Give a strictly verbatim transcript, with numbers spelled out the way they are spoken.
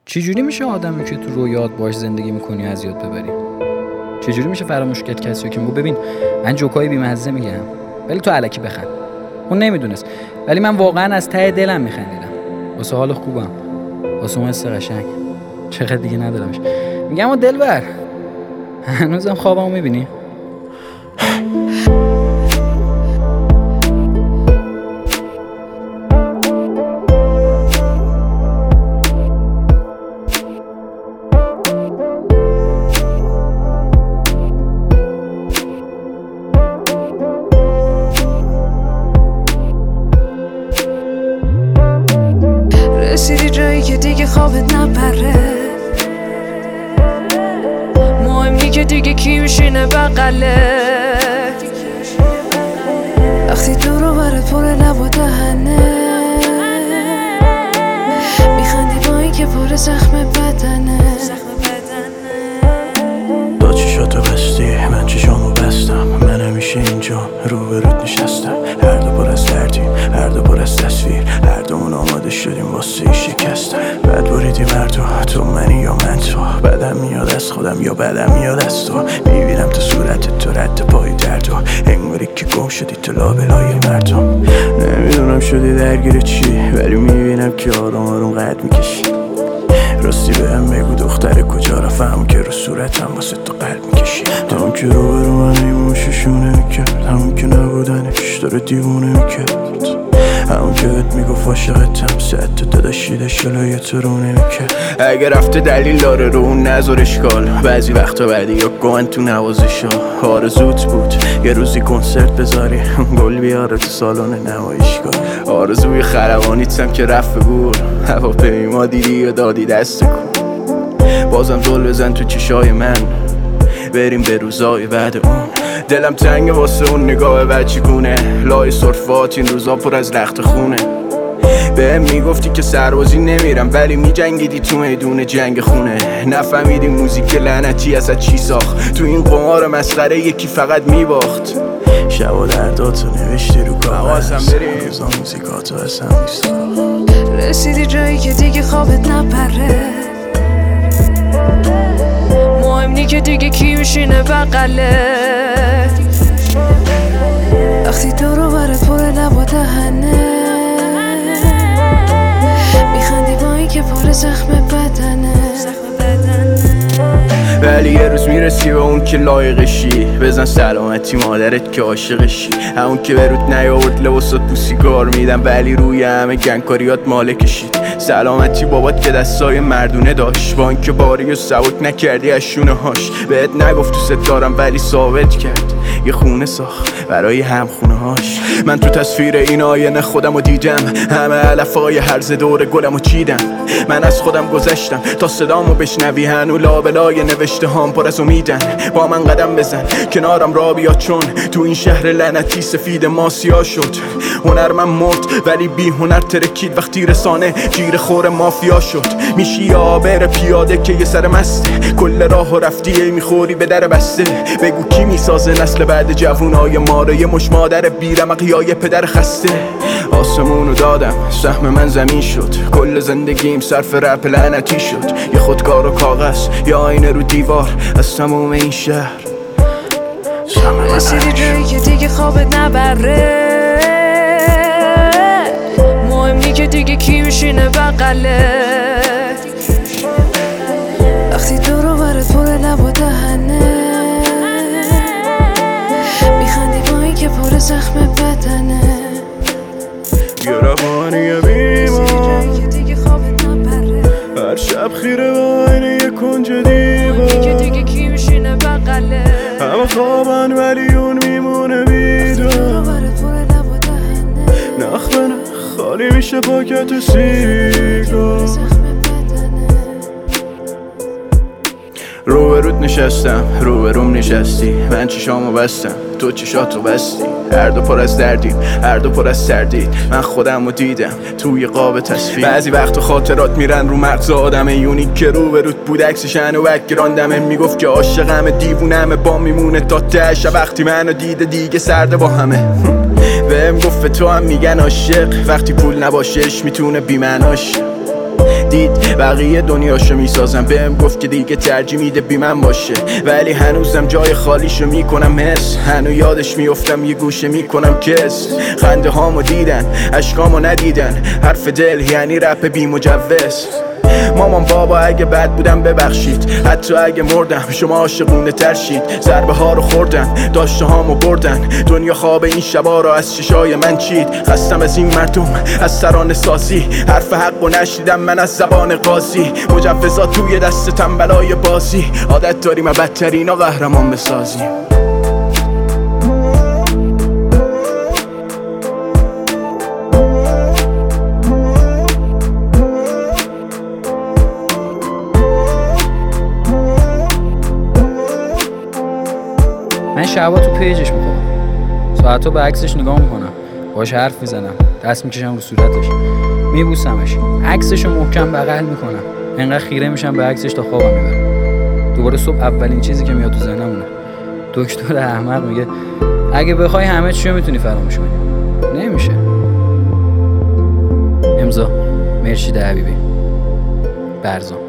چجوری میشه آدمی که تو رویات باش زندگی میکنی از یاد ببری؟ چجوری میشه فراموش کرد کسی که میگه ببین من جوکای بی‌مزه میگم ولی تو الکی بخند؟ اون نمیدونست ولی من واقعا از ته دلم میخندیدم واسه حال خوبم، واسه اون حس قشنگ. چقدر دیگه ندارمش. میگم و دلبر هنوزم خوابمو میبینی؟ رسیدی جایی که دیگه خوابت نپره، مهمی که دیگه کی میشینه بغله، وقتی دور و برت پر لب و دهنه، میخندی با این که پر زخم بدنه. با چشاتو بستی من چشامو بستم، من همیشه اینجا روبروت نشستم. هر دو پر از دردیم، هر دو پر از تصویر، هر دومون آماده شدیم واسه شکستن. بعد بریدی بر تو، تو منی یا من تو. بدم میاد از خودم یا بدم میاد از تو. میبینم تو صورتت تو رد پای درد و انگاری که گم شدی تو لابلای مردم. نمیدونم شدی درگیر چی ولی میبینم که آروم آروم قد میکشی. راستی بهم بگو دختر کجا رفتم که رو صورتم واسه تو قلب میکشی. همون که رو برو من ایموششونه میکرد، همون که نبودنش داره دیوونه میکرد، همون که بهت میگفت عاشقتم صد تا داداشیده شلای تو رو نمیکرد. اگه رفته دلیل داره رو اون نذار اشکال، بعضی وقتا بعدی یا گوهن تو نوازشا. آرزوت بود یه روزی کنسرت بذاری، گل بیاره تو سالن نمایشگاه. آرزوی خلبانیتم که رفت گور، هواپیما دیدی یا دادی دست کن. بازم زل بزن تو چشای من، بریم به روزای بعد اون. دلم تنگه واسه اون نگاه بچگونه، لای صرفات این روزا پر از لخت خونه. بهم میگفتی که سربازی نمیرم ولی میجنگیدی تو میدون جنگ خونه. نفهمیدی موزیک لعنتی از چی ساخت، تو این قمار مسخره یکی فقط میباخت. شب و درداتو نوشتی رو کاغذ، روزا موزیکاتو اصلا نیست. رسیدی جایی که دیگه خوابت نپره، مهمی که دیگه کی میشینه بغله، وقتی دور و برت پر لب و دهنه، میخندی با این که پر زخم بدنه. ولی یه روز میرسی به اون که لایقشی، بزن سلامتی مادرت که عاشقشی. همون که به رود نیاورد لباسات بو سیگار میدم ولی روی همه گنگکاریات مالکشید. سلامتی بابات که دستای مردونه داشت، با اینکه باری و سبک نکردی از شونه هاش. بهت نگفت دوست دارم ولی ثابت کرد، یه خونه ساخت برای هم خونه هاش. من تو تصویر این آینه خودمو دیدم، همه علفای هرز دور گلمو چیدم. من از خودم گذشتم تا صدامو بشنوی، هنو لابلای نوشته هام پر از امیدن. با من قدم بزن کنارم را بیا، چون تو این شهر لعنتی سفید ما سیاه شد. هنر من مرد ولی بی هنر ترکید، وقتی رسانه گیر خور مافیا شد. میشی یا آبر پیاده که یه سر مسته، کل راهو رفتی میخوری به در بسته. بگو کی میسازه نسل بعد جوونای ما رو، یه مش مادر بیرمق یا یه پدر خسته. آسمونو دادم سهم من زمین شد، کل زندگیم صرف رپ لعنتی شد. یه خودکار و کاغذ یا آینه رو دیوار از تموم این شهر. رسیدی جایی که دیگه خوابت نبره، مهمی که دیگه کی میشینه بغله، وقتی دور و برت پر لب و دهنه، میخندی با این که پر زخم بدنه. یه روانی بیمار هر شب خیره با عینه یه کنج دیوار، که دیگه کی میشینه بغله، همه خوابن ولی اون میمونه بیدار. نخ به نخ خالی میشه پاکت و سیگار. رو به رود نشستم، رو به روم نشستی. من چشامو بستم، تو چشاتو بستی. هر دو پر از دردیم، هر دو پر از سردید. من خودمو دیدم توی قاب تصویر. بعضی وقت خاطرات میرن رو مغز آدم، یونی که رو به رود بود عکسشن و بک‌گراندمه. میگفت که عاشقمه دیوونمه، با میمونه تا تهش. وقتی منو دیده دیگه سرده با همه. بهم گفت تو هم میگن عاشق، وقتی پول نباشش میتونه بی‌معناش. دید بقیه دنیاشو میسازم. بهم گفت که دیگه ترجیح میده بی من باشه، ولی هنوزم جای خالیشو میکنم حس. هنو یادش میافتم یه گوشه میکنم کس. خنده هامو دیدن اشکامو ندیدن، حرف دل یعنی رپ بی مجوز. مامان بابا اگه بد بودم ببخشید، حتی اگه مردم شما عاشقونه تر شید. ضربه ها رو خوردن داشته هامو بردن، دنیا خواب این شبا رو از چشای من چید. خستم از این مردم از ترانه سازی، حرف حق و نشیدم من از زبان قاضی. مجوزات توی دست تنبلای بازی، عادت داریم بدترین ها قهرمان بسازیم. من شبا تو پیجش میکنم، ساعتا به عکسش نگاه میکنم، باش حرف میزنم، دست میکشم رو صورتش، میبوسمش، عکسشو محکم بغل میکنم، انقدر خیره میشم به عکسش تا خوابم میبره. دوباره صبح اولین چیزی که میاد تو ذهنمونه دکتر احمق میگه اگه بخوای همه چیو میتونی فراموش کنی. نمیشه. امضا مرشید حبیبی، برزان.